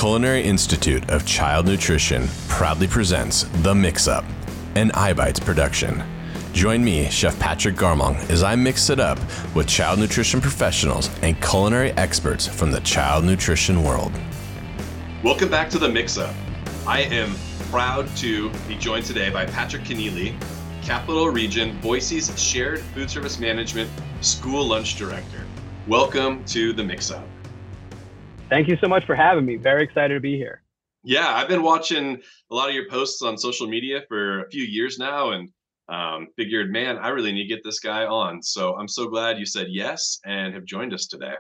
Culinary Institute of Child Nutrition proudly presents The Mix-Up, an iBites production. Join me, Chef Patrick Garmong, as I mix it up with child nutrition professionals and culinary experts from the child nutrition world. Welcome back to The Mix-Up. I am proud to be joined today by Patrick Kenneally, Capital Region Boise's Shared Food Service Management School Lunch Director. Welcome to The Mix-Up. Thank you so much for having me. Very excited to be here. Yeah, I've been watching a lot of your posts on social media for a few years now and figured, man, I really need to get this guy on. So I'm so glad you said yes and have joined us today.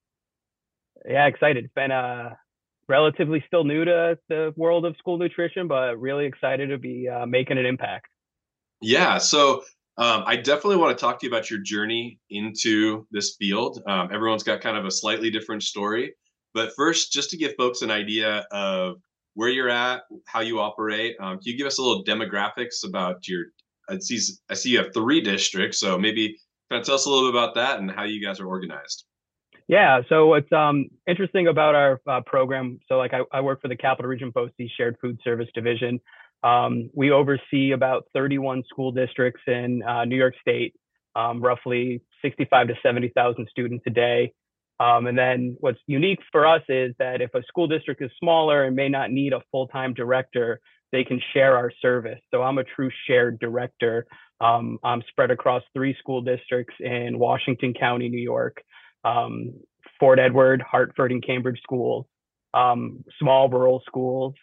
Yeah, excited. It's been relatively still new to the world of school nutrition, but really excited to be making an impact. Yeah, so I definitely want to talk to you about your journey into this field. Everyone's got kind of a slightly different story. But first, just to give folks an idea of where you're at, how you operate, can you give us a little demographics about your, I see you have 3 districts, so maybe kind of tell us a little bit about that and how you guys are organized. Yeah, so what's interesting about our program, so like I work for the Capital Region Boise Shared Food Service Division. We oversee about 31 school districts in New York State, roughly 65 to 70,000 students a day. And then what's unique for us is that if a school district is smaller and may not need a full-time director, they can share our service. So I'm a true shared director. I'm spread across 3 school districts in Washington County, New York, Fort Edward, Hartford, and Cambridge schools, small rural schools,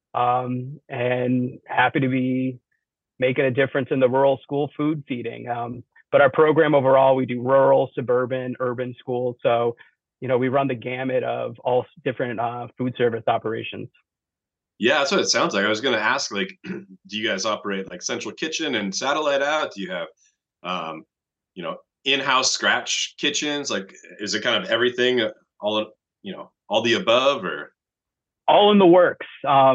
and happy to be making a difference in the rural school food feeding. But our program overall, we do rural, suburban, urban schools. So we run the gamut of all different food service operations. Yeah, that's what it sounds like. I was going to ask, like, do you guys operate like central kitchen and satellite out? Do you have, in-house scratch kitchens? Like, is it kind of everything, all the above, or? All in the works.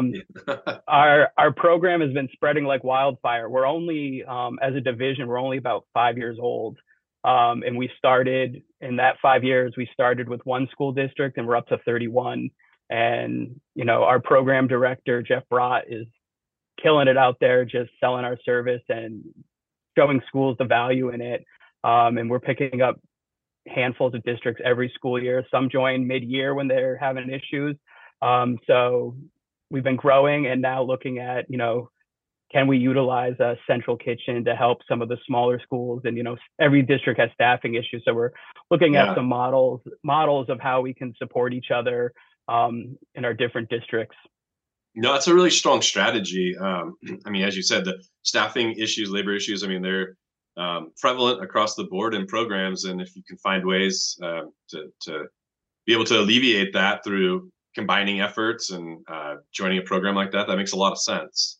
Our program has been spreading like wildfire. We're only, as a division, we're only about 5 years old. And we started in that 5 years, we started with 1 school district and we're up to 31. And, our program director, Jeff Brott, is killing it out there, just selling our service and showing schools the value in it. And we're picking up handfuls of districts every school year. Some join mid-year when they're having issues. So we've been growing and now looking at, can we utilize a central kitchen to help some of the smaller schools? And, every district has staffing issues. So we're looking at some models of how we can support each other in our different districts. No, it's a really strong strategy. As you said, the staffing issues, labor issues, they're prevalent across the board in programs. And if you can find ways to be able to alleviate that through combining efforts and joining a program like that makes a lot of sense.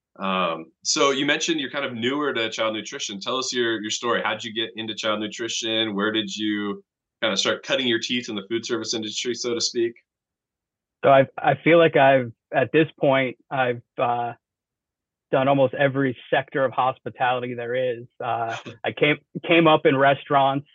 So you mentioned you're kind of newer to child nutrition. Tell us your story. How'd you get into child nutrition? Where did you kind of start cutting your teeth in the food service industry, so to speak? So I feel like at this point, I've done almost every sector of hospitality there is. I came up in restaurants.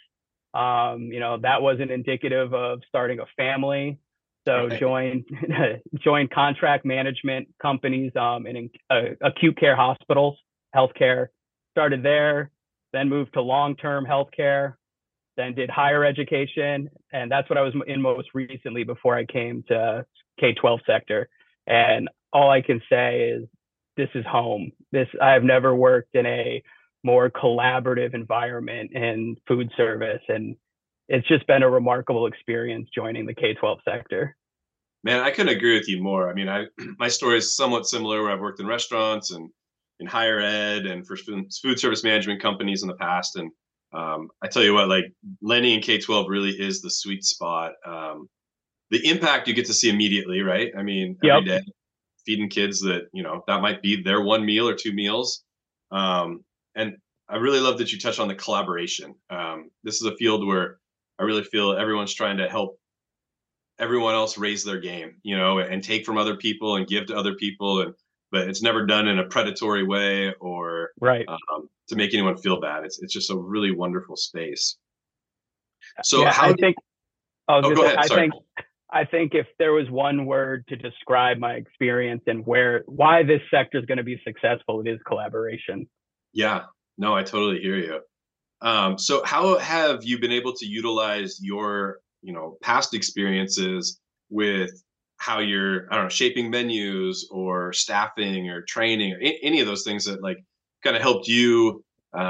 That wasn't indicative of starting a family. So joined contract management companies in acute care hospitals, healthcare. Started there, then moved to long-term healthcare, then did higher education, and that's what I was in most recently before I came to K-12 sector. And all I can say is this is home. I have never worked in a more collaborative environment in food service, and it's just been a remarkable experience joining the K-12 sector. Man, I couldn't agree with you more. My story is somewhat similar, where I've worked in restaurants and in higher ed and for food service management companies in the past. And I tell you what, like, landing in K-12 really is the sweet spot. The impact you get to see immediately, right? Every day feeding kids that, that might be their 1 meal or 2 meals. And I really love that you touched on the collaboration. This is a field where I really feel everyone's trying to help everyone else raise their game, and take from other people and give to other people. But it's never done in a predatory way or to make anyone feel bad. It's just a really wonderful space. So yeah, go ahead. Sorry. I think if there was one word to describe my experience and why this sector is going to be successful, it is collaboration. Yeah, no, I totally hear you. So how have you been able to utilize your, past experiences with how you're, I don't know, shaping menus or staffing or training or any of those things that like kind of helped you,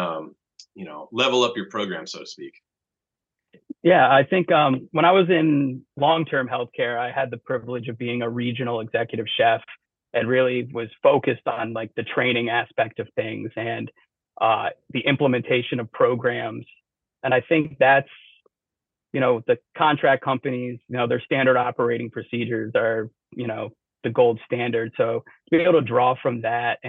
level up your program, so to speak? Yeah, I think when I was in long-term healthcare, I had the privilege of being a regional executive chef and really was focused on like the training aspect of things and the implementation of programs. And I think that's, the contract companies, their standard operating procedures are, the gold standard. So to be able to draw from that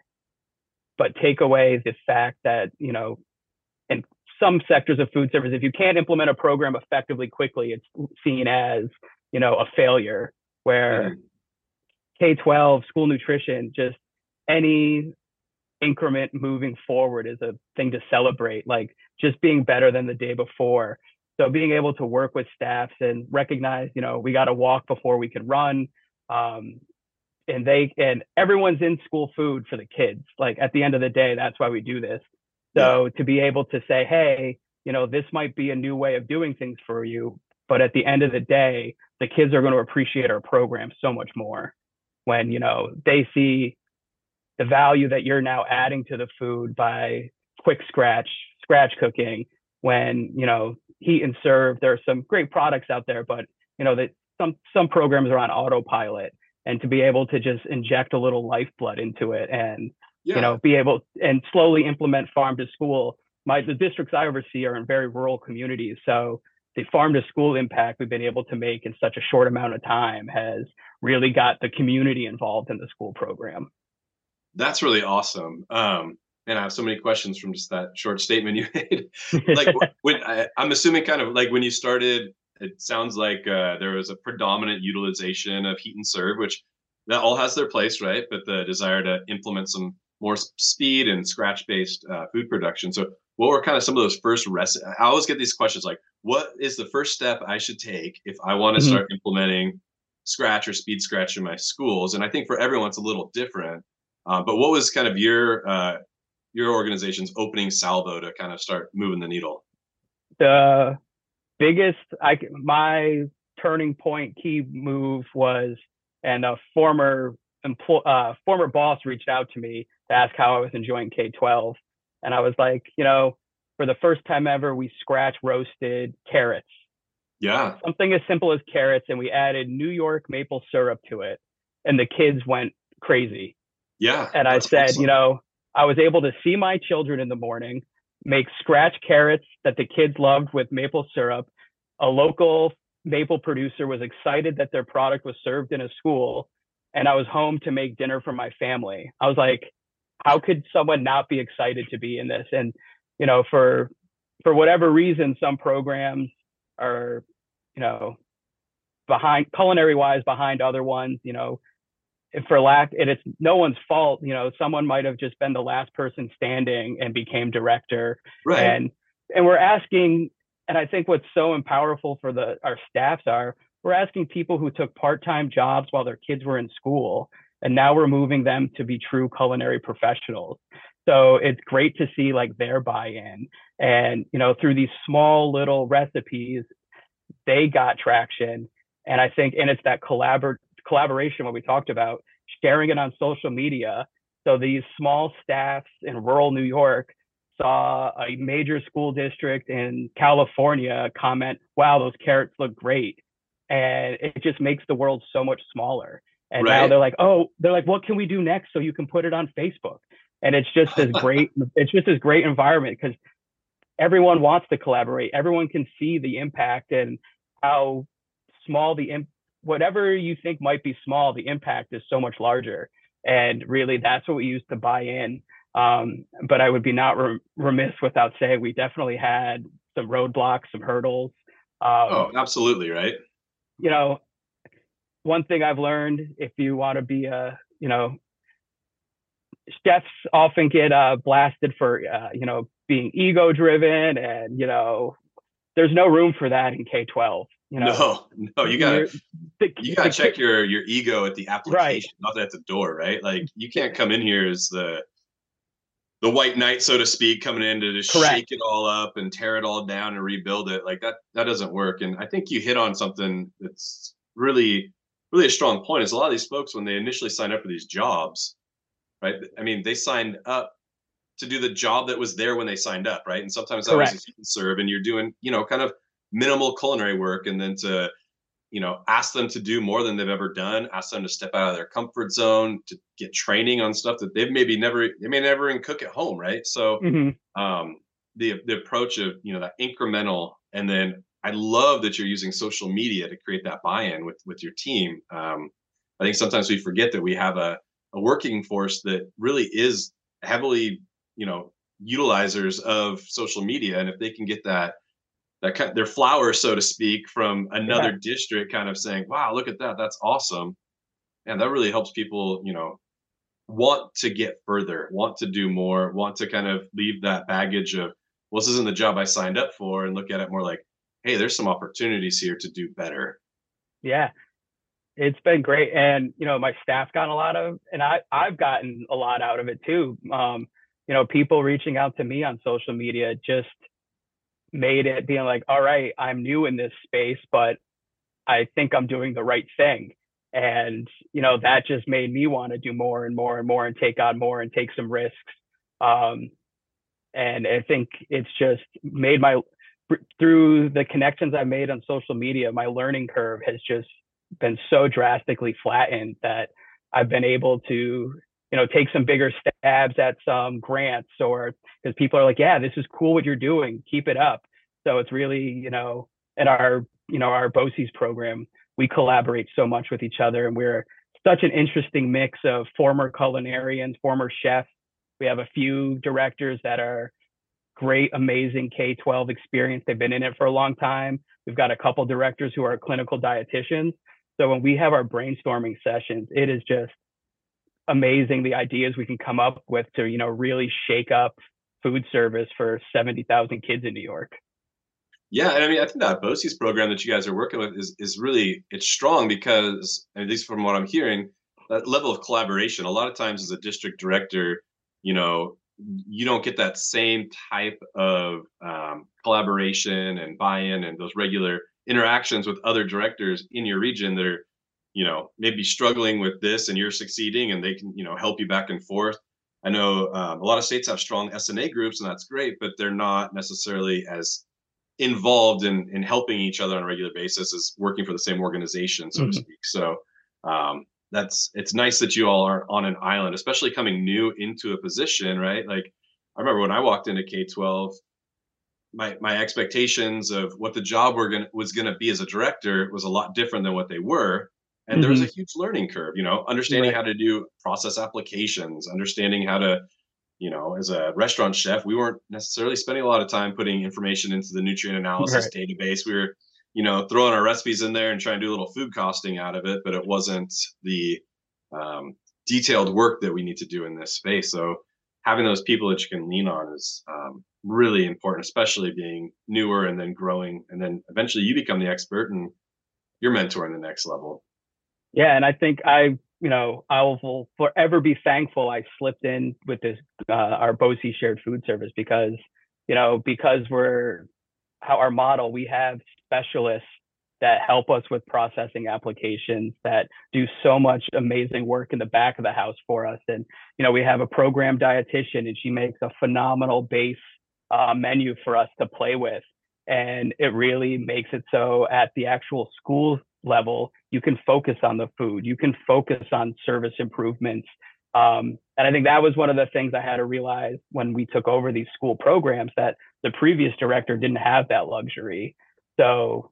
but take away the fact that, in some sectors of food service, if you can't implement a program effectively quickly, it's seen as, a failure. Where Mhm. K-12 school nutrition, just any increment moving forward is a thing to celebrate, like just being better than the day before. So being able to work with staffs and recognize, we got to walk before we can run. Um, and everyone's in school food for the kids. Like at the end of the day, that's why we do this. Yeah, So to be able to say, hey, this might be a new way of doing things for you, but at the end of the day, the kids are going to appreciate our program so much more when, they see the value that you're now adding to the food by quick scratch cooking. When, heat and serve, there are some great products out there, but that some programs are on autopilot, and to be able to just inject a little lifeblood into it and yeah. be able and slowly implement farm to school. The districts I oversee are in very rural communities, so the farm to school impact we've been able to make in such a short amount of time has really got the community involved in the school program. That's really awesome. And I have so many questions from just that short statement you made. Like I'm assuming kind of like when you started, it sounds like there was a predominant utilization of heat and serve, which that all has their place, right? But the desire to implement some more speed and scratch based food production. So what were kind of some of those first recipes? I always get these questions like, what is the first step I should take if I want to Mhm. start implementing scratch or speed scratch in my schools? And I think for everyone, it's a little different. But what was kind of your organization's opening salvo to kind of start moving the needle? The biggest my turning point key move was, and a former boss reached out to me to ask how I was enjoying K-12, and I was like, for the first time ever, we scratch roasted carrots, Yeah, something as simple as carrots, and we added New York maple syrup to it, and the kids went crazy. yeah, And I that's said, awesome. I was able to see my children in the morning make scratch carrots that the kids loved with maple syrup. A local maple producer was excited that their product was served in a school, and I was home to make dinner for my family. I was like, how could someone not be excited to be in this? And for whatever reason, some programs are, you know, behind culinary wise behind other ones, for lack, and it's no one's fault. Someone might have just been the last person standing and became director. Right. And we're asking, and I think what's so powerful for our staffs are, we're asking people who took part-time jobs while their kids were in school, and now we're moving them to be true culinary professionals. So it's great to see like their buy-in, and through these small little recipes, they got traction. And I think, and it's that collaboration, what we talked about, sharing it on social media. So these small staffs in rural New York saw a major school district in California comment, wow, those carrots look great. And it just makes the world so much smaller. And now Right. they're like, what can we do next so you can put it on Facebook? And it's just this great environment because everyone wants to collaborate. Everyone can see the impact and how small whatever you think might be small, the impact is so much larger. And really, that's what we use to buy in. But I would be not remiss without saying we definitely had some roadblocks, some hurdles. Um, Oh, absolutely, right. you know, One thing I've learned, if you want to be chefs often get blasted for, being ego driven, and there's no room for that in K-12. You know, no, you gotta check your ego at the right, application, not at the door, right? Like you can't come in here as the white knight, so to speak, coming in to just correct. shake it all up and tear it all down and rebuild it. Like that doesn't work. And I think you hit on something that's really, really a strong point. Is a lot of these folks when they initially sign up for these jobs, right? I mean, they signed up to do the job that was there when they signed up, right? And sometimes that was a Correct. student serve, and you're doing, kind of minimal culinary work, and then to ask them to do more than they've ever done, ask them to step out of their comfort zone, to get training on stuff that they may never even cook at home, right? So Hmm. um, the approach of that incremental, and then I love that you're using social media to create that buy-in with your team. I think sometimes we forget that we have a working force that really is heavily utilizers of social media, and if they can get that kind their flower, so to speak, from Yeah. another district, kind of saying, "Wow, look at that, that's awesome," and that really helps people, want to get further, want to do more, want to kind of leave that baggage of, well, this isn't the job I signed up for, and look at it more like, hey, there's some opportunities here to do better. Yeah. It's been great. And, my staff's gotten a lot of, and I've gotten a lot out of it too. People reaching out to me on social media just made it being like, all right, I'm new in this space, but I think I'm doing the right thing. And, that just made me want to do more and more and more and take on more and take some risks. Um, and I think it's just made through the connections I've made on social media, my learning curve has just been so drastically flattened that I've been able to, take some bigger stabs at some grants, or because people are like, yeah, this is cool what you're doing, keep it up. So it's really, in our BOCES program, we collaborate so much with each other, and we're such an interesting mix of former culinarians, former chefs. We have a few directors that are great, amazing K-12 experience. They've been in it for a long time. We've got a couple directors who are clinical dietitians. So when we have our brainstorming sessions, it is just amazing the ideas we can come up with to, really shake up food service for 70,000 kids in New York. Yeah, and I mean, I think that BOCES program that you guys are working with is really, it's strong because, at least from what I'm hearing, that level of collaboration. A lot of times, as a district director, you know, you don't get that same type of collaboration and buy-in and those regular interactions with other directors in your region that are, maybe struggling with this, and you're succeeding, and they can, help you back and forth. I know a lot of states have strong SNA groups, and that's great, but they're not necessarily as involved in helping each other on a regular basis as working for the same organization, so to Mm-hmm. speak. So it's nice that you all are on an island, especially coming new into a position, right? Like I remember when I walked into K-12, my expectations of what the job was gonna be as a director was a lot different than what they were. And there was Mm-hmm. a huge learning curve, understanding Right. how to do process applications, understanding how to, as a restaurant chef, we weren't necessarily spending a lot of time putting information into the nutrient analysis Right. database. We were, throwing our recipes in there and trying to do a little food costing out of it, but it wasn't the detailed work that we need to do in this space. So having those people that you can lean on is really important, especially being newer and then growing, and then eventually you become the expert and you're mentoring the next level. Yeah, and I think I will forever be thankful I slipped in with this our BOCES shared food service, because because we're how our model, we have specialists that help us with processing applications that do so much amazing work in the back of the house for us. And we have a program dietitian, and she makes a phenomenal base menu for us to play with, and it really makes it so at the actual school level you can focus on the food, you can focus on service improvements. And I think that was one of the things I had to realize when we took over these school programs, that the previous director didn't have that luxury. So,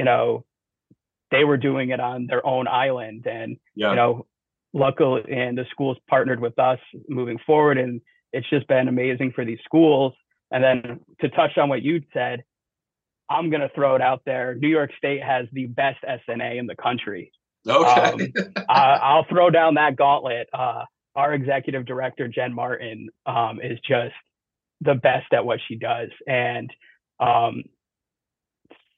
they were doing it on their own island. And, Yeah. luckily, and the schools partnered with us moving forward. And it's just been amazing for these schools. And then to touch on what you said, I'm going to throw it out there. New York State has the best SNA in the country. Okay. I'll throw down that gauntlet. Our executive director, Jen Martin, is just the best at what she does. And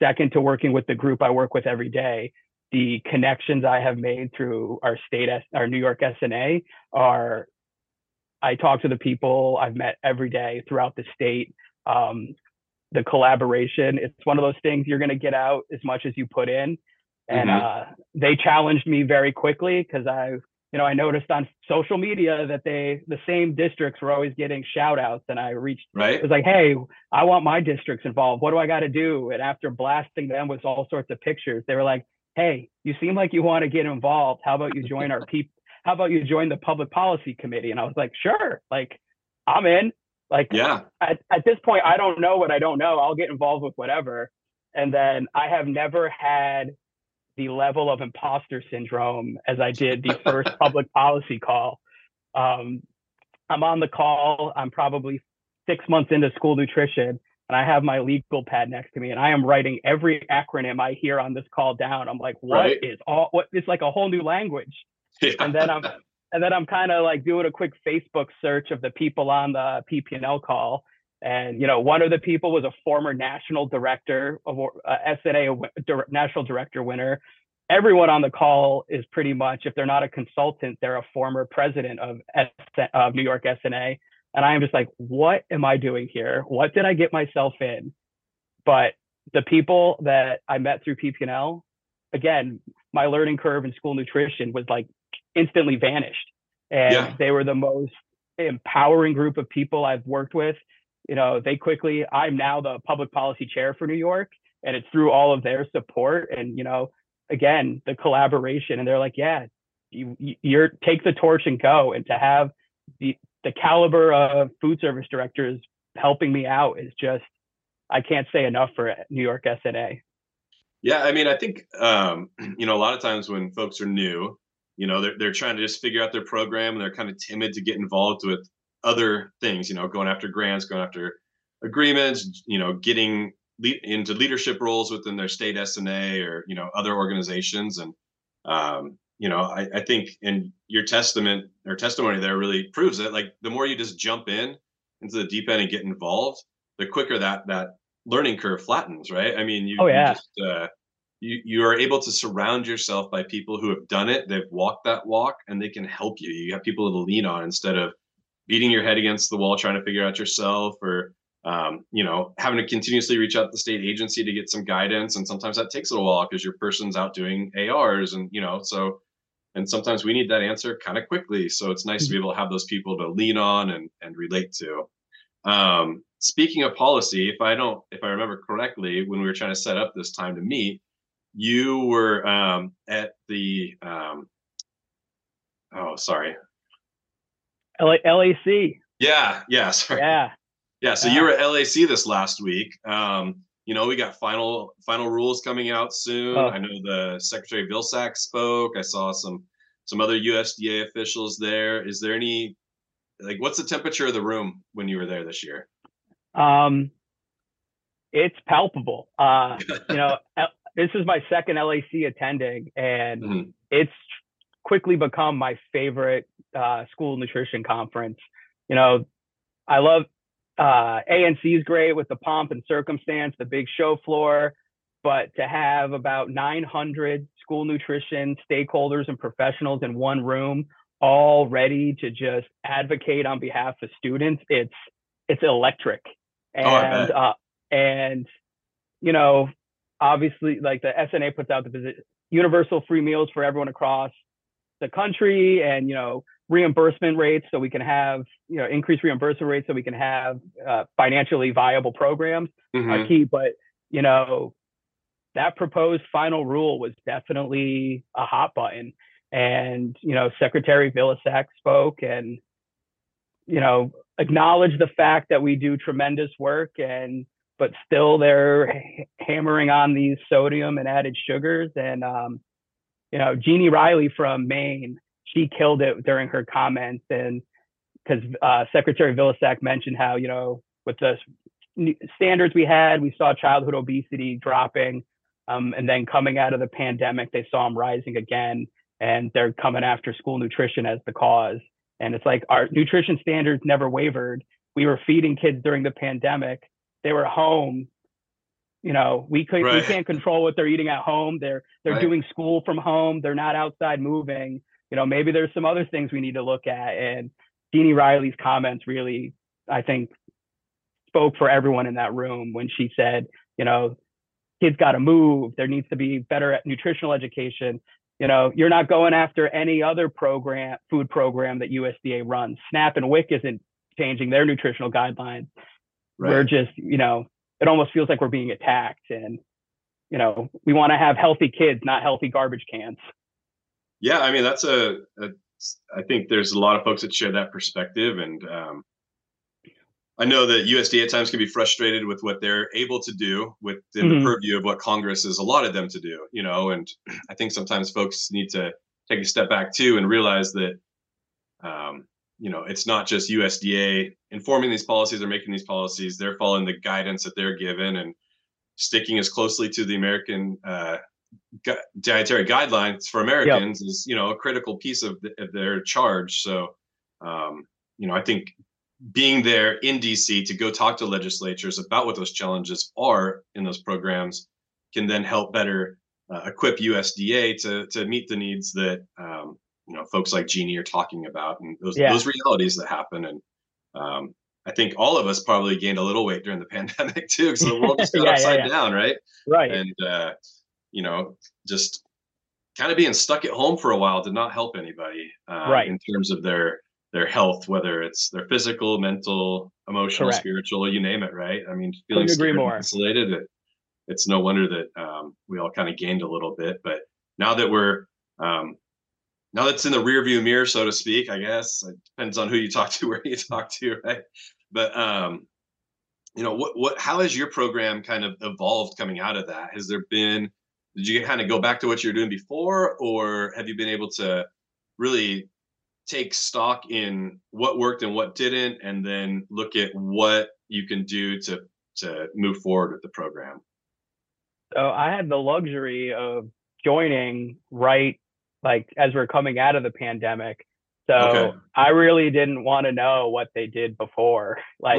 second to working with the group I work with every day, the connections I have made through our New York SNA are, I talk to the people I've met every day throughout the state. The collaboration, it's one of those things you're going to get out as much as you put in. And they challenged me very quickly because I noticed on social media that the same districts were always getting shout outs, and I reached, it was like, hey, I want my districts involved. What do I got to do? And after blasting them with all sorts of pictures, they were like, hey, you seem like you want to get involved. How about you join our people? How about you join the public policy committee? And I was like, sure, like I'm in. Like, yeah. At this point, I don't know what I don't know. I'll get involved with whatever. And then I have never had the level of imposter syndrome as I did the first public policy call. I'm on the call. I'm probably 6 months into school nutrition, and I have my legal pad next to me, and I am writing every acronym I hear on this call down. I'm like, what? It's like a whole new language. Yeah. And then I'm kind of like doing a quick Facebook search of the people on the PP&L call. And, one of the people was a former national director of SNA national director winner. Everyone on the call is pretty much, if they're not a consultant, they're a former president of New York SNA. And I am just like, what am I doing here? What did I get myself in? But the people that I met through PP&L, again, my learning curve in school nutrition was like instantly vanished. And they were the most empowering group of people I've worked with. I'm now the public policy chair for New York, and it's through all of their support and, again, the collaboration. And they're like, yeah, you're take the torch and go. And to have the caliber of food service directors helping me out is just, I can't say enough for New York SNA. Yeah. I mean, I think, a lot of times when folks are new, they're trying to just figure out their program, and they're kind of timid to get involved with other things, going after grants, going after agreements, getting into leadership roles within their state SNA or, other organizations. And, I think in your testimony there really proves that, like, the more you just jump into the deep end and get involved, the quicker that learning curve flattens, right? I mean, you are able to surround yourself by people who have done it. They've walked that walk, and they can help you. You have people to lean on instead of beating your head against the wall trying to figure out yourself, or having to continuously reach out to the state agency to get some guidance. And sometimes that takes a little while because your person's out doing ARs, and and sometimes we need that answer kind of quickly. So it's nice to be able to have those people to lean on and relate to. Speaking of policy, if I remember correctly, when we were trying to set up this time to meet, you were at the LAC. Yeah. Sorry. Yeah. So you were at LAC this last week. We got final rules coming out soon. I know the Secretary Vilsack spoke. I saw some other USDA officials there. Is there any, what's the temperature of the room when you were there this year? It's palpable. This is my second LAC attending, and it's quickly become my favorite school nutrition conference. I love ANC is great with the pomp and circumstance, the big show floor, but to have about 900 school nutrition stakeholders and professionals in one room, all ready to just advocate on behalf of students, it's electric. And obviously, like, the SNA puts out the universal free meals for everyone across the country, and reimbursement rates, so we can have increased reimbursement rates, so we can have financially viable programs are key. But that proposed final rule was definitely a hot button, and Secretary Vilsack spoke and acknowledged the fact that we do tremendous work, but still they're hammering on these sodium and added sugars. And Jeannie Riley from Maine, she killed it during her comments, and because Secretary Vilsack mentioned how, with the standards we had, we saw childhood obesity dropping, and then coming out of the pandemic, they saw them rising again, and they're coming after school nutrition as the cause. And it's like, our nutrition standards never wavered. We were feeding kids during the pandemic. They were home We Right. can't control what they're eating at home. They're Right. doing school from home. They're not outside moving. Maybe there's some other things we need to look at. And Jeannie Riley's comments really, I think, spoke for everyone in that room when she said, kids got to move. There needs to be better nutritional education. You're not going after any other food program that USDA runs. SNAP and WIC isn't changing their nutritional guidelines. Right. We're just, it almost feels like we're being attacked. And, we want to have healthy kids, not healthy garbage cans. Yeah, I mean, I think there's a lot of folks that share that perspective. And I know that USDA at times can be frustrated with what they're able to do within the purview of what Congress has allotted them to do, and I think sometimes folks need to take a step back too and realize that, it's not just USDA informing these policies or making these policies. They're following the guidance that they're given and sticking as closely to the American dietary guidelines for Americans is, a critical piece of their charge. So, I think being there in DC to go talk to legislatures about what those challenges are in those programs can then help better equip USDA to meet the needs that folks like Jeannie are talking about, and those realities that happen. And I think all of us probably gained a little weight during the pandemic too, because the world just got upside down, right? Right. And just kind of being stuck at home for a while did not help anybody in terms of their health, whether it's their physical, mental, emotional, spiritual, you name it, right? I mean, feeling scared and isolated, it's no wonder that we all kind of gained a little bit. But now that now that's in the rearview mirror, so to speak, I guess, it depends on who you talk to, where you talk to, right? But how has your program kind of evolved coming out of that? Did you kind of go back to what you were doing before, or have you been able to really take stock in what worked and what didn't, and then look at what you can do to move forward with the program? So I had the luxury of joining as we're coming out of the pandemic. So I really didn't want to know what they did before.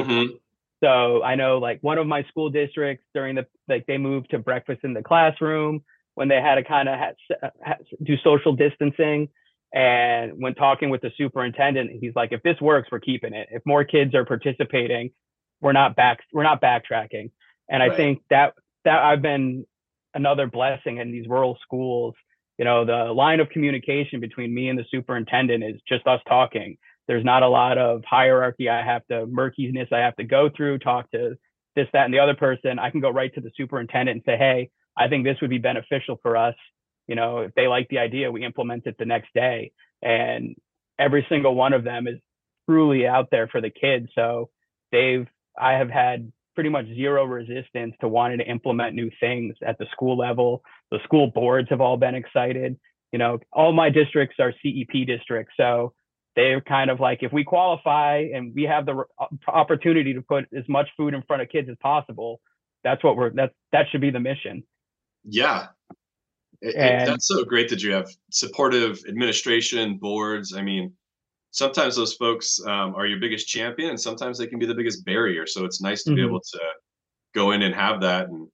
So I know one of my school districts they moved to breakfast in the classroom when they had to kind of do social distancing. And when talking with the superintendent, he's like, if this works, we're keeping it. If more kids are participating, we're not backtracking. And I think that I've been another blessing in these rural schools. The line of communication between me and the superintendent is just us talking. There's not a lot of hierarchy. Murkiness I have to go through, talk to this, that, and the other person. I can go right to the superintendent and say, hey, I think this would be beneficial for us. If they like the idea, we implement it the next day. And every single one of them is truly out there for the kids. So I have had pretty much zero resistance to wanting to implement new things at the school level. The school boards have all been excited. All my districts are CEP districts. So they're kind of like, if we qualify and we have the opportunity to put as much food in front of kids as possible, that should be the mission. Yeah. That's so great that you have supportive administration, boards. I mean, sometimes those folks are your biggest champion, and sometimes they can be the biggest barrier. So it's nice to be able to go in and have that. And,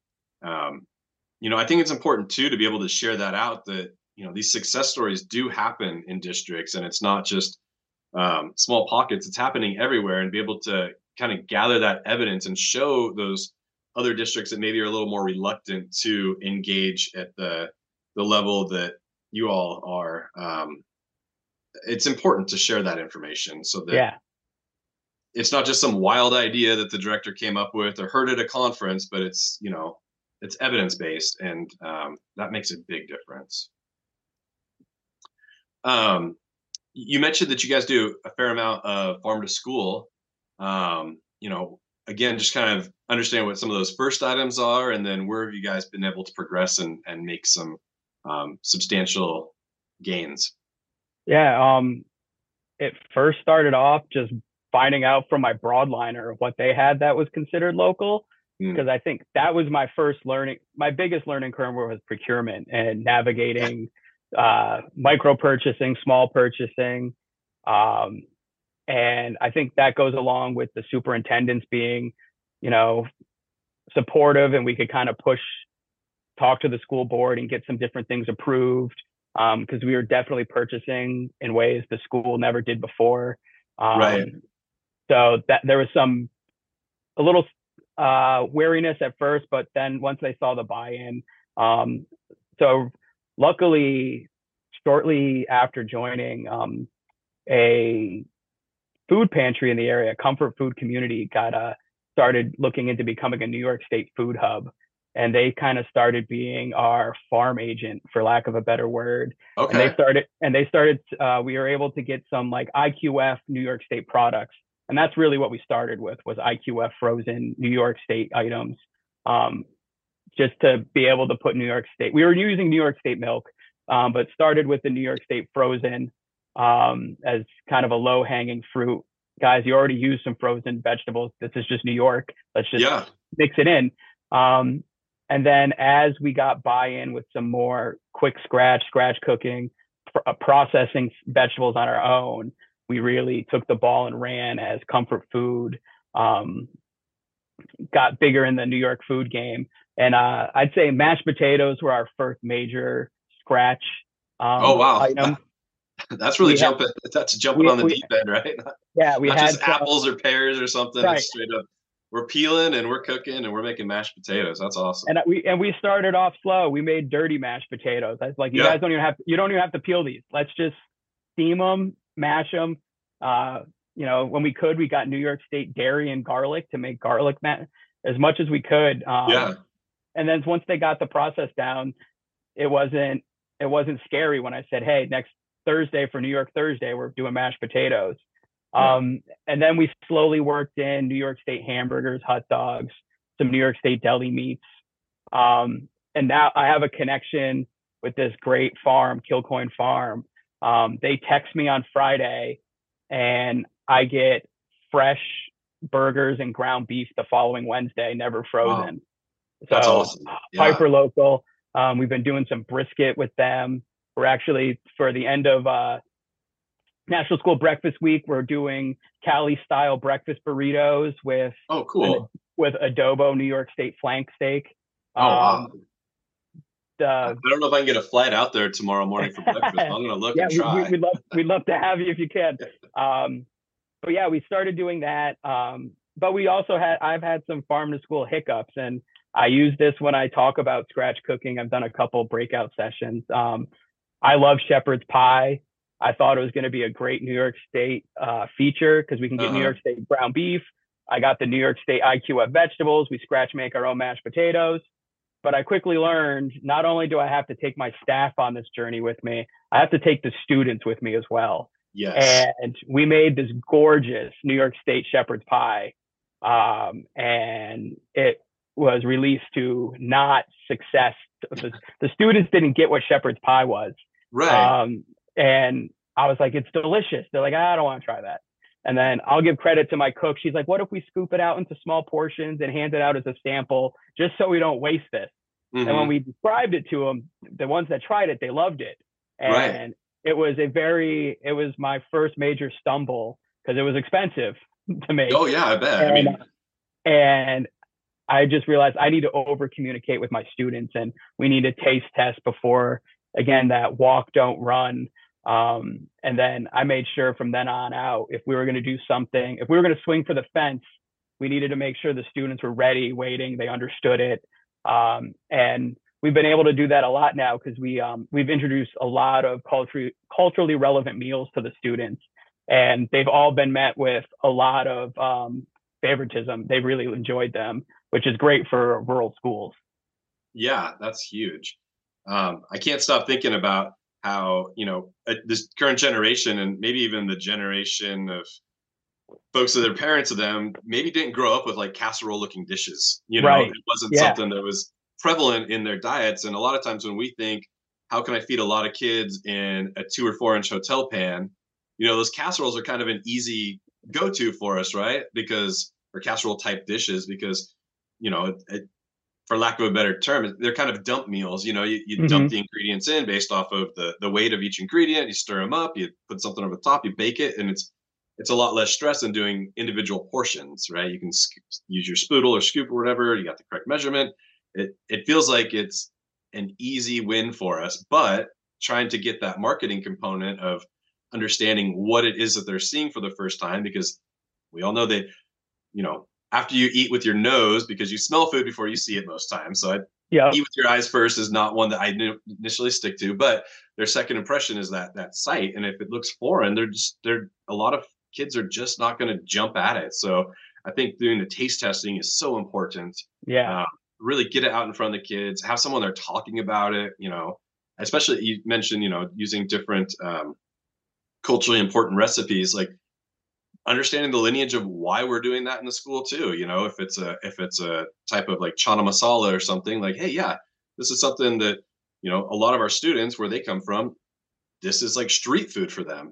I think it's important too, to be able to share that out, that, these success stories do happen in districts, and it's not just small pockets. It's happening everywhere, and be able to kind of gather that evidence and show those other districts that maybe are a little more reluctant to engage at the level that you all are. It's important to share that information so that it's not just some wild idea that the director came up with or heard at a conference, but it's evidence-based, and that makes a big difference. You mentioned that you guys do a fair amount of farm to school. Again, just kind of understand what some of those first items are, and then where have you guys been able to progress and make some substantial gains? Yeah, it first started off just finding out from my broadliner what they had that was considered local, because I think that was my biggest learning curve was procurement and navigating micro purchasing, small purchasing. And I think that goes along with the superintendents being, supportive, and we could kind of talk to the school board and get some different things approved, because we were definitely purchasing in ways the school never did before. Right. So that there was a little wariness at first, but then once they saw the buy-in, so luckily, shortly after joining, a food pantry in the area, Comfort Food Community, started looking into becoming a New York State food hub, and they kind of started being our farm agent, for lack of a better word. Okay. And they started. We were able to get some like IQF New York State products, and that's really what we started with, was IQF frozen New York State items, just to be able to put New York State. We were using New York State milk, but started with the New York State frozen, as kind of a low hanging fruit. Guys, you already used some frozen vegetables. This is just New York. Let's just mix it in. And then as we got buy-in with some more quick scratch cooking, processing vegetables on our own, we really took the ball and ran as Comfort Food got bigger in the New York food game. And I'd say mashed potatoes were our first major scratch item. That's really jumping. That's jumping on the deep end, right? Yeah, we Not had just apples or pears or something. Right. It's straight up. We're peeling and we're cooking and we're making mashed potatoes. That's awesome. And we started off slow. We made dirty mashed potatoes. I was like, you guys don't even have to peel these. Let's just steam them, mash them. When we could, we got New York State dairy and garlic to make garlic as much as we could. And then once they got the process down, it wasn't scary when I said, hey, next Thursday for New York Thursday, we're doing mashed potatoes. And then we slowly worked in New York State hamburgers, hot dogs, some New York State deli meats. And now I have a connection with this great farm, Kilcoyne Farm. They text me on Friday and I get fresh burgers and ground beef the following Wednesday, never frozen. Wow. That's awesome. Hyper local. We've been doing some brisket with them. We're actually, for the end of National School Breakfast Week, we're doing Cali style breakfast burritos with with adobo New York State flank steak. I don't know if I can get a flight out there tomorrow morning for breakfast. I'm going to look and try. We'd love to have you if you can. But yeah, we started doing that. But we also I've had some farm to school hiccups, and I use this when I talk about scratch cooking. I've done a couple breakout sessions. I love shepherd's pie. I thought it was going to be a great New York State feature because we can get New York State ground beef. I got the New York State IQF vegetables. We scratch make our own mashed potatoes. But I quickly learned, not only do I have to take my staff on this journey with me, I have to take the students with me as well. Yes. And we made this gorgeous New York State shepherd's pie. And it was released to not success. The students didn't get what shepherd's pie was. Right. And I was like, it's delicious. They're like, I don't want to try that. And then I'll give credit to my cook. She's like, what if we scoop it out into small portions and hand it out as a sample just so we don't waste this? And when we described it to them, the ones that tried it, they loved it. And it was my first major stumble because it was expensive to make. Oh yeah, I bet. And I just realized I need to over communicate with my students, and we need a taste test before, again, that walk, don't run. And then I made sure from then on out, if we were going to do something, if we were going to swing for the fence, we needed to make sure the students were ready, waiting, they understood it. And we've been able to do that a lot now because we've introduced a lot of culturally relevant meals to the students, and they've all been met with a lot of favoritism. They've really enjoyed them, which is great for rural schools. Yeah, that's huge. I can't stop thinking about how, this current generation, and maybe even the generation of folks that their parents of them maybe didn't grow up with like casserole looking dishes. It wasn't something that was prevalent in their diets. And a lot of times when we think, how can I feed a lot of kids in a 2 or 4 inch hotel pan? Those casseroles are kind of an easy go-to for us, right? Or casserole type dishes, because, for lack of a better term, they're kind of dump meals. You dump the ingredients in based off of the weight of each ingredient. You stir them up, you put something over the top, you bake it, and it's it's a lot less stress than doing individual portions, right? You can use your spoodle or scoop or whatever. You got the correct measurement. It feels like it's an easy win for us, but trying to get that marketing component of understanding what it is that they're seeing for the first time, because we all know that, after you eat with your nose, because you smell food before you see it most times. So Yeah. eat with your eyes first is not one that I initially stick to, but their second impression is that sight. And if it looks foreign, they're a lot of kids are just not going to jump at it. So I think doing the taste testing is so important. Yeah. Really get it out in front of the kids, have someone there talking about it, especially you mentioned, using different culturally important recipes, like understanding the lineage of why we're doing that in the school too. If it's a type of like chana masala or something, like, hey, yeah, this is something that, a lot of our students, where they come from, this is like street food for them.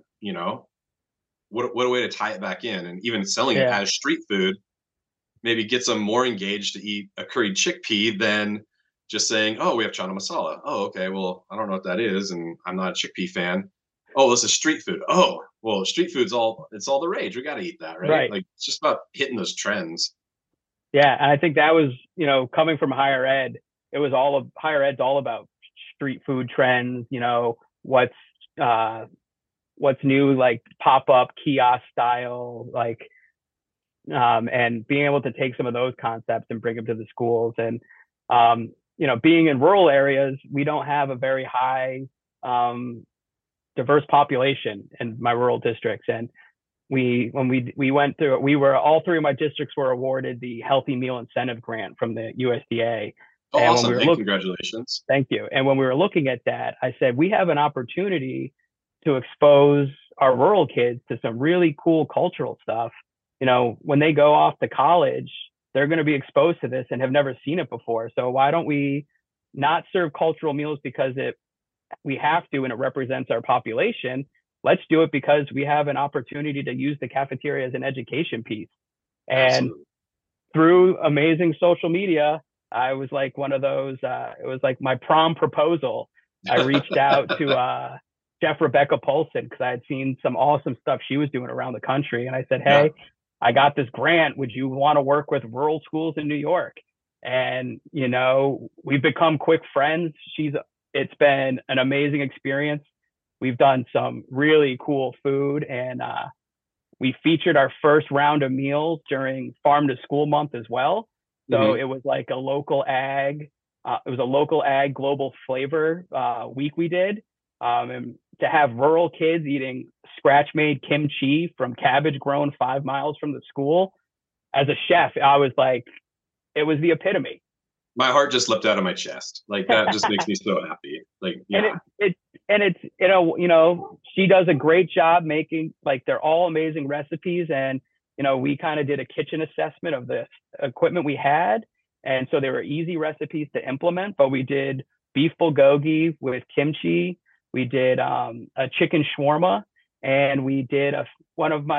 What a way to tie it back in, and even selling it Yeah. as street food maybe gets them more engaged to eat a curried chickpea than just saying, oh, we have chana masala. Oh, okay, well, I don't know what that is, and I'm not a chickpea fan. Oh, this is street food. Oh, well, street food's it's all the rage. We got to eat that, right? Right. Like, it's just about hitting those trends. Yeah. And I think that was, coming from higher ed, higher ed's all about street food trends, what's, what's new, like pop-up kiosk style, like, and being able to take some of those concepts and bring them to the schools. And, being in rural areas, we don't have a very high, diverse population in my rural districts. And when we went through, all three of my districts were awarded the Healthy Meal Incentive Grant from the USDA. Oh, and awesome. Congratulations. Thank you. And when we were looking at that, I said, we have an opportunity to expose our rural kids to some really cool cultural stuff. When they go off to college, they're going to be exposed to this and have never seen it before. So why don't we not serve cultural meals because we have to and it represents our population? Let's do it because we have an opportunity to use the cafeteria as an education piece. And Absolutely. Through amazing social media, I was like one of those, it was like my prom proposal. I reached out to Chef Rebecca Polson because I had seen some awesome stuff she was doing around the country. And I said, hey, I got this grant. Would you want to work with rural schools in New York? And, we've become quick friends. It's been an amazing experience. We've done some really cool food, and we featured our first round of meals during Farm to School Month as well. So It was like a local ag. It was a local ag global flavor week we did. And to have rural kids eating scratch-made kimchi from cabbage grown 5 miles from the school, as a chef, I was like, it was the epitome. My heart just leapt out of my chest. Like, that just makes me so happy. Like, yeah. And it's she does a great job making, like, they're all amazing recipes. And, we kind of did a kitchen assessment of the equipment we had. And so they were easy recipes to implement, but we did beef bulgogi with kimchi. We did a chicken shawarma, and we did one of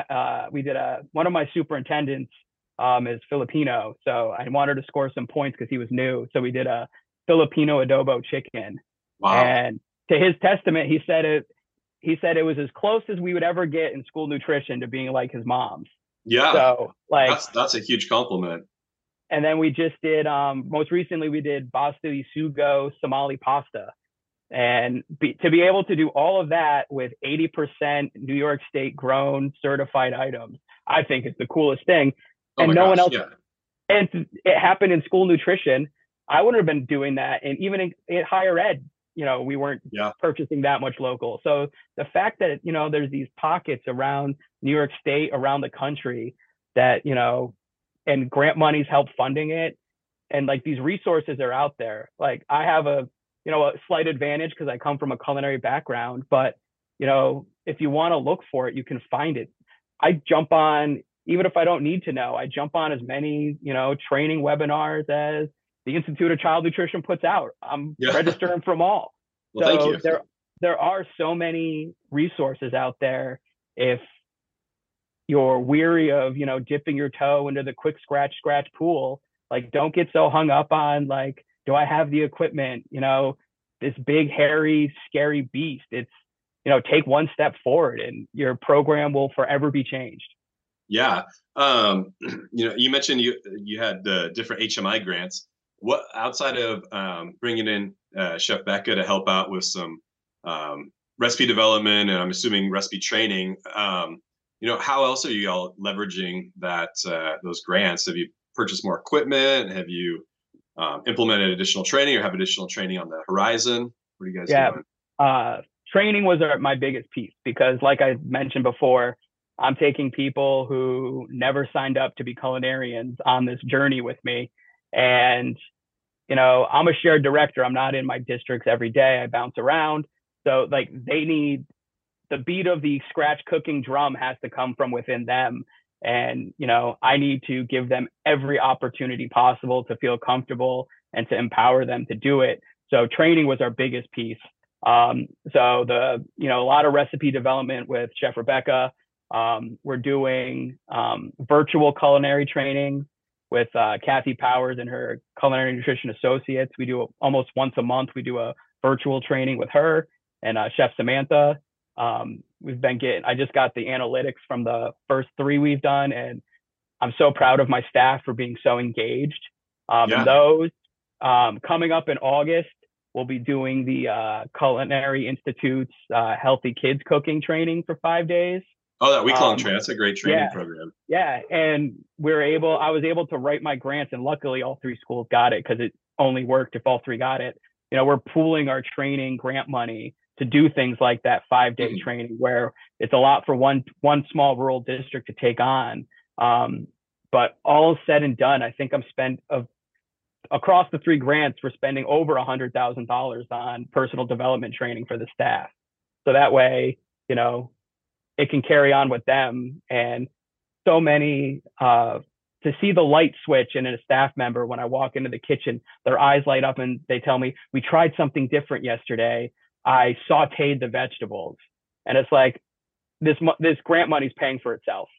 my superintendents is Filipino. So I wanted to score some points because he was new. So we did a Filipino adobo chicken. Wow. And to his testament, he said it was as close as we would ever get in school nutrition to being like his mom's. Yeah. So that's a huge compliment. And then we just did, most recently we did Basta Isugo Somali pasta. And to be able to do all of that with 80% New York State grown certified items, I think is the coolest thing. And no one else. Yeah. And it happened in school nutrition. I wouldn't have been doing that. And even in higher ed, we weren't purchasing that much local. So the fact that, there's these pockets around New York State, around the country that, and grant monies help funding it. And like these resources are out there. Like I have a slight advantage because I come from a culinary background, but, if you want to look for it, you can find it. I jump on, even if I don't need to know, I jump on as many, training webinars as the Institute of Child Nutrition puts out. I'm registering from all. Well, so thank you. There are so many resources out there. If you're weary of, dipping your toe into the quick scratch pool, like don't get so hung up on like, do I have the equipment? This big, hairy, scary beast. It's, take one step forward and your program will forever be changed. Yeah. You mentioned you had the different HMI grants. What outside of bringing in Chef Becca to help out with some recipe development and I'm assuming recipe training, how else are you all leveraging those grants? Have you purchased more equipment? Have you implemented additional training or have additional training on the horizon? What are you guys doing? Training was my biggest piece because, like I mentioned before, I'm taking people who never signed up to be culinarians on this journey with me. And, I'm a shared director. I'm not in my districts every day. I bounce around. So like they need the beat of the scratch cooking drum has to come from within them. And, I need to give them every opportunity possible to feel comfortable and to empower them to do it. So training was our biggest piece. A lot of recipe development with Chef Rebecca. We're doing virtual culinary training with Kathy Powers and her Culinary Nutrition Associates. We do almost once a month. We do a virtual training with her and Chef Samantha. I just got the analytics from the first 3 we've done, and I'm so proud of my staff for being so engaged. And those coming up in August, we'll be doing the Culinary Institute's Healthy Kids Cooking training for 5 days. Oh, that week-long training. That's a great training program. Yeah. And I was able to write my grants, and luckily all 3 schools got it because it only worked if all 3 got it. We're pooling our training grant money to do things like that 5-day training where it's a lot for one small rural district to take on. But all said and done, I think across the 3 grants, we're spending over $100,000 on personal development training for the staff. So that way, it can carry on with them. And so many, to see the light switch in a staff member when I walk into the kitchen, their eyes light up and they tell me, we tried something different yesterday. I sauteed the vegetables. And it's like, this grant money's paying for itself.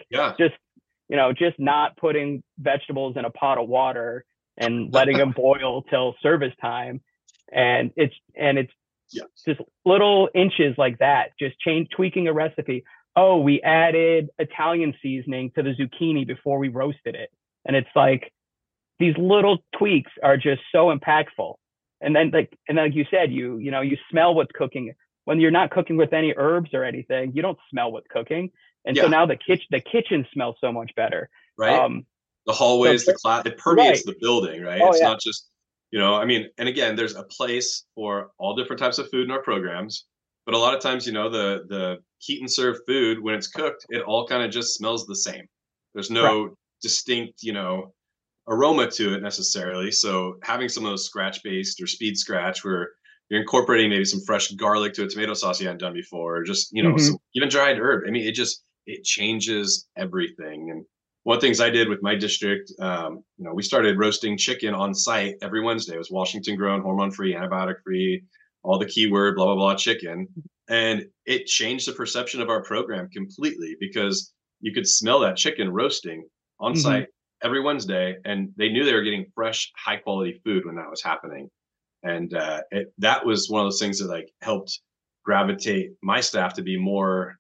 Just not putting vegetables in a pot of water and letting them boil till service time. And it's just little inches like that, just tweaking a recipe. Oh, we added Italian seasoning to the zucchini before we roasted it. And it's like, these little tweaks are just so impactful. And then like you said, you smell what's cooking. When you're not cooking with any herbs or anything, you don't smell what's cooking. And so now the kitchen smells so much better. Right. The hallways, it permeates the building, right? It's not just, and again, there's a place for all different types of food in our programs. But a lot of times, the heat and serve food, when it's cooked, it all kind of just smells the same. There's no distinct, aroma to it necessarily. So having some of those scratch-based or speed scratch where you're incorporating maybe some fresh garlic to a tomato sauce you hadn't done before, or just, some, even dried herb. I mean, it changes everything. And one of the things I did with my district, we started roasting chicken on site every Wednesday. It was Washington grown, hormone-free, antibiotic-free, all the keyword, blah, blah, blah, chicken. And it changed the perception of our program completely because you could smell that chicken roasting on site every Wednesday. And they knew they were getting fresh, high quality food when that was happening. And that was one of those things that helped gravitate my staff to be more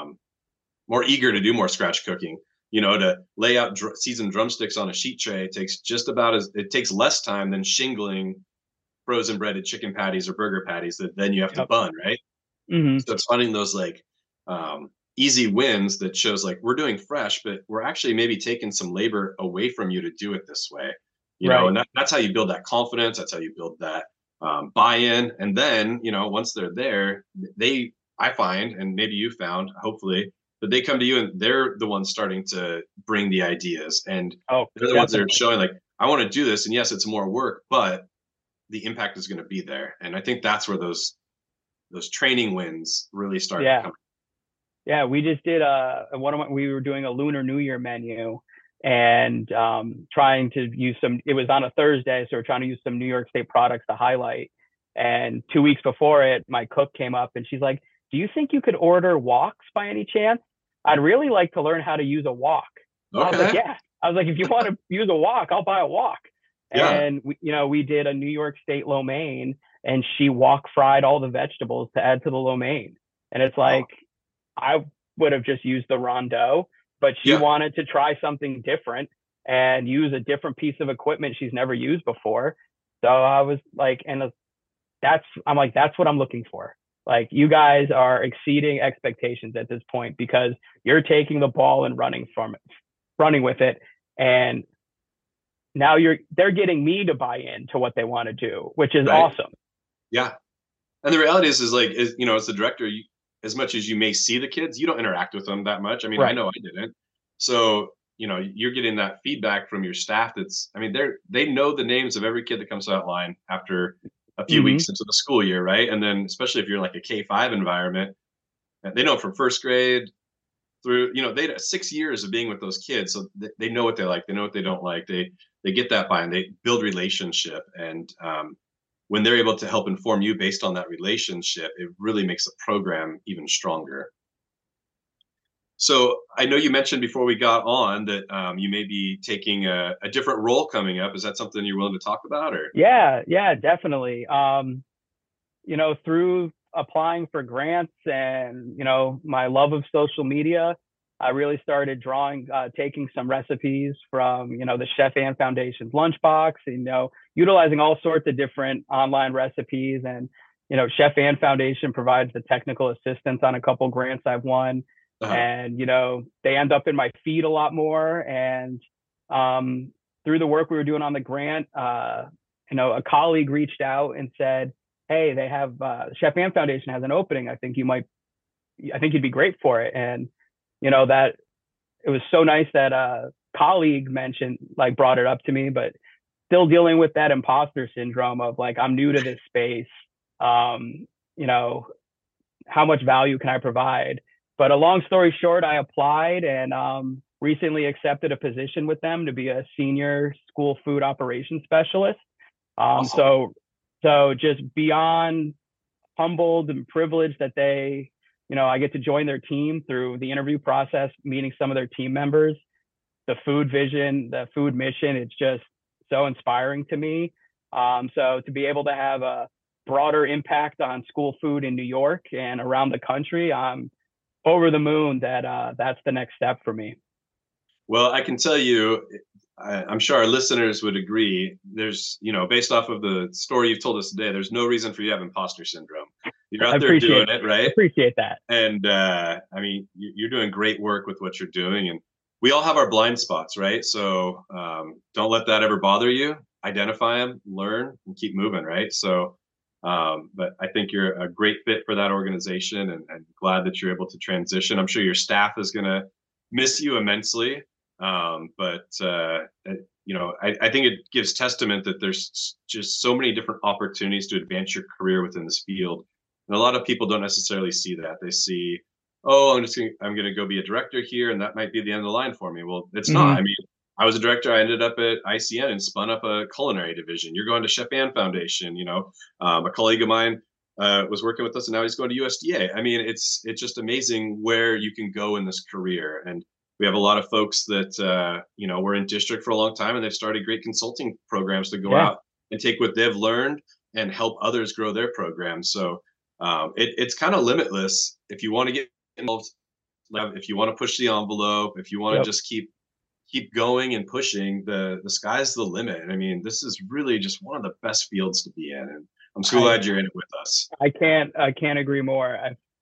eager to do more scratch cooking. To lay out seasoned drumsticks on a sheet tray it takes less time than shingling frozen breaded chicken patties or burger patties that then you have to bun, right? So it's finding those easy wins that shows we're doing fresh, but we're actually maybe taking some labor away from you to do it this way, and that's how you build that confidence. That's how you build that buy-in. And then, once they're there, I find, and maybe you found, hopefully, that they come to you and they're the ones starting to bring the ideas. And they're the ones that are showing I want to do this. And yes, it's more work, but the impact is going to be there. And I think that's where those training wins really start to come. Yeah, we just did we were doing a Lunar New Year menu and trying to use it was on a Thursday, so we're trying to use some New York State products to highlight. And 2 weeks before it, my cook came up and she's like, do you think you could order woks by any chance? I'd really like to learn how to use a wok. Okay. I was like, yeah. I was like, if you want to use a wok, I'll buy a wok. And we did a New York State lo mein, and she wok fried all the vegetables to add to the lo mein. And it's like, I would have just used the Rondeau, but she wanted to try something different and use a different piece of equipment she's never used before. So I was like, I'm like, that's what I'm looking for. Like, you guys are exceeding expectations at this point because you're taking the ball and running with it. And now they're getting me to buy into what they want to do, which is awesome. Yeah. And the reality is like, as the director, as much as you may see the kids, you don't interact with them that much. I mean, I know I didn't. So, you're getting that feedback from your staff. They know the names of every kid that comes to that line after a few weeks into the school year, right? And then especially if you're like a K-5 environment, they know from first grade through, they had 6 years of being with those kids. So they know what they like, they know what they don't like. They get that buy-in, they build relationship. And when they're able to help inform you based on that relationship, it really makes the program even stronger. So I know you mentioned before we got on that you may be taking a different role coming up. Is that something you're willing to talk about? Or Yeah, definitely. Through applying for grants and my love of social media, I really started taking some recipes from the Chef Ann Foundation's lunchbox, and utilizing all sorts of different online recipes. And Chef Ann Foundation provides the technical assistance on a couple grants I've won. And they end up in my feed a lot more. And through the work we were doing on the grant, a colleague reached out and said, hey, they have Chef Ann Foundation has an opening. I think you'd be great for it. And that it was so nice that a colleague brought it up to me, but still dealing with that imposter syndrome of like, I'm new to this space. How much value can I provide? But a long story short, I applied and recently accepted a position with them to be a senior school food operations specialist. Awesome. So just beyond humbled and privileged that I get to join their team through the interview process, meeting some of their team members, the food vision, the food mission. It's just so inspiring to me. So to be able to have a broader impact on school food in New York and around the country, I'm over the moon that that's the next step for me. Well, I can tell you, I'm sure our listeners would agree. There's, based off of the story you've told us today, there's no reason for you to have imposter syndrome. You're out there doing it, right? I appreciate that. And you're doing great work with what you're doing. And we all have our blind spots, right? So don't let that ever bother you. Identify them, learn, and keep moving, right? So, but I think you're a great fit for that organization, and glad that you're able to transition. I'm sure your staff is going to miss you immensely. But I think it gives testament that there's just so many different opportunities to advance your career within this field. And a lot of people don't necessarily see that. They see, I'm going to go be a director here, and that might be the end of the line for me. Well, it's not. I mean, I was a director. I ended up at ICN and spun up a culinary division. You're going to Chef Ann Foundation. A colleague of mine was working with us, and now he's going to USDA. I mean, it's just amazing where you can go in this career. And we have a lot of folks that, were in district for a long time, and they've started great consulting programs to go out and take what they've learned and help others grow their programs. So it's kind of limitless if you want to get involved, if you want to push the envelope, if you want to just keep going and pushing, the sky's the limit. I mean, this is really just one of the best fields to be in. And I'm so glad you're in it with us. I can't agree more.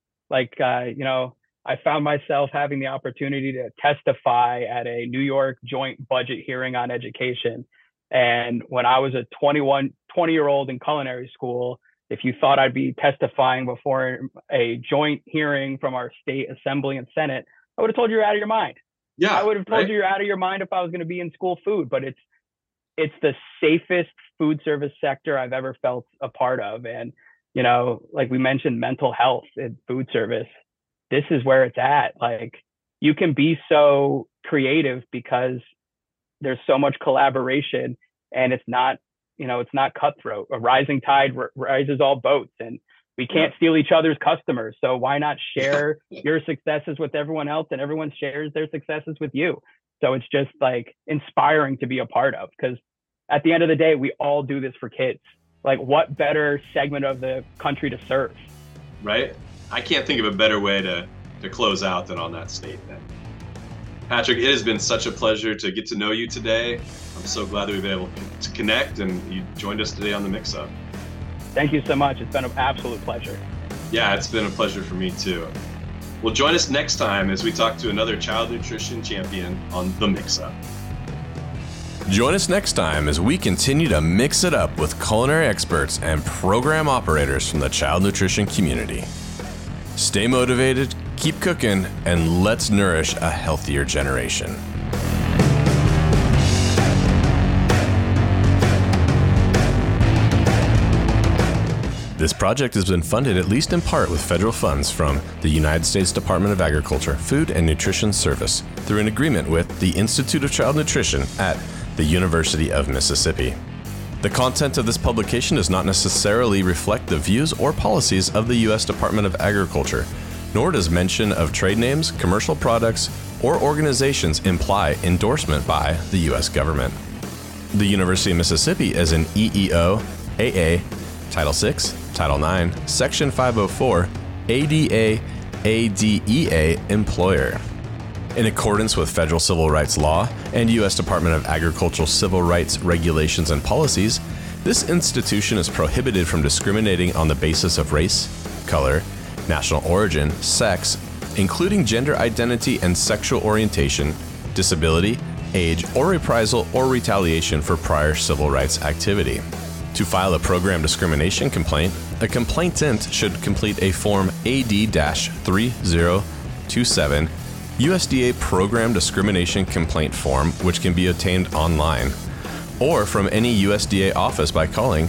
I found myself having the opportunity to testify at a New York joint budget hearing on education. And when I was a 20-year-old in culinary school, if you thought I'd be testifying before a joint hearing from our state assembly and Senate, I would have told you you're out of your mind. Yeah, I would have told you you're out of your mind if I was going to be in school food. But it's the safest food service sector I've ever felt a part of. And, like we mentioned, mental health in food service, this is where it's at. Like, you can be so creative because there's so much collaboration, and it's not cutthroat. A rising tide rises all boats, and we can't steal each other's customers. So why not share your successes with everyone else, and everyone shares their successes with you? So it's just like inspiring to be a part of, because at the end of the day, we all do this for kids. Like, what better segment of the country to serve? Right. I can't think of a better way to close out than on that statement. Patrick, it has been such a pleasure to get to know you today. I'm so glad that we've been able to connect and you joined us today on the Mix Up. Thank you so much. It's been an absolute pleasure. Yeah, it's been a pleasure for me too. Well, join us next time as we talk to another child nutrition champion on the Mix Up. Join us next time as we continue to mix it up with culinary experts and program operators from the child nutrition community. Stay motivated, keep cooking, and let's nourish a healthier generation. This project has been funded at least in part with federal funds from the United States Department of Agriculture, Food and Nutrition Service through an agreement with the Institute of Child Nutrition at the University of Mississippi. The content of this publication does not necessarily reflect the views or policies of the U.S. Department of Agriculture, nor does mention of trade names, commercial products, or organizations imply endorsement by the U.S. government. The University of Mississippi is an EEO, AA, Title VI, Title IX, Section 504, ADA, ADEA employer. In accordance with federal civil rights law and U.S. Department of Agricultural civil rights regulations and policies, this institution is prohibited from discriminating on the basis of race, color, national origin, sex, including gender identity and sexual orientation, disability, age, or reprisal or retaliation for prior civil rights activity. To file a program discrimination complaint, a complainant should complete a Form AD-3027 USDA Program Discrimination Complaint Form, which can be obtained online, or from any USDA office by calling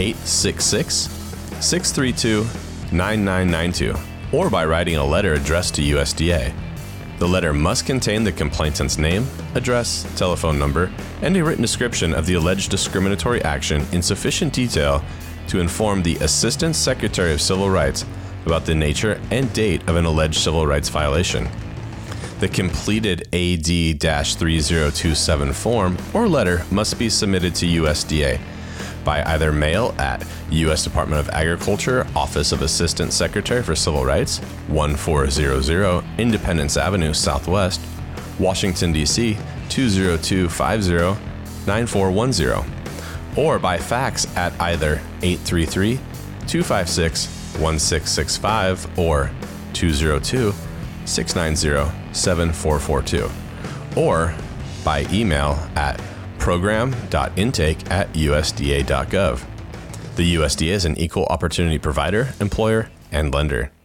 866-632-9992, or by writing a letter addressed to USDA. The letter must contain the complainant's name, address, telephone number, and a written description of the alleged discriminatory action in sufficient detail to inform the Assistant Secretary of Civil Rights about the nature and date of an alleged civil rights violation. The completed AD-3027 form or letter must be submitted to USDA by either mail at U.S. Department of Agriculture, Office of Assistant Secretary for Civil Rights, 1400 Independence Avenue Southwest, Washington, D.C. 20250-9410, or by fax at either 833-256-1665 or 202-690-7442, or by email at program.intake@usda.gov. The USDA is an equal opportunity provider, employer, and lender.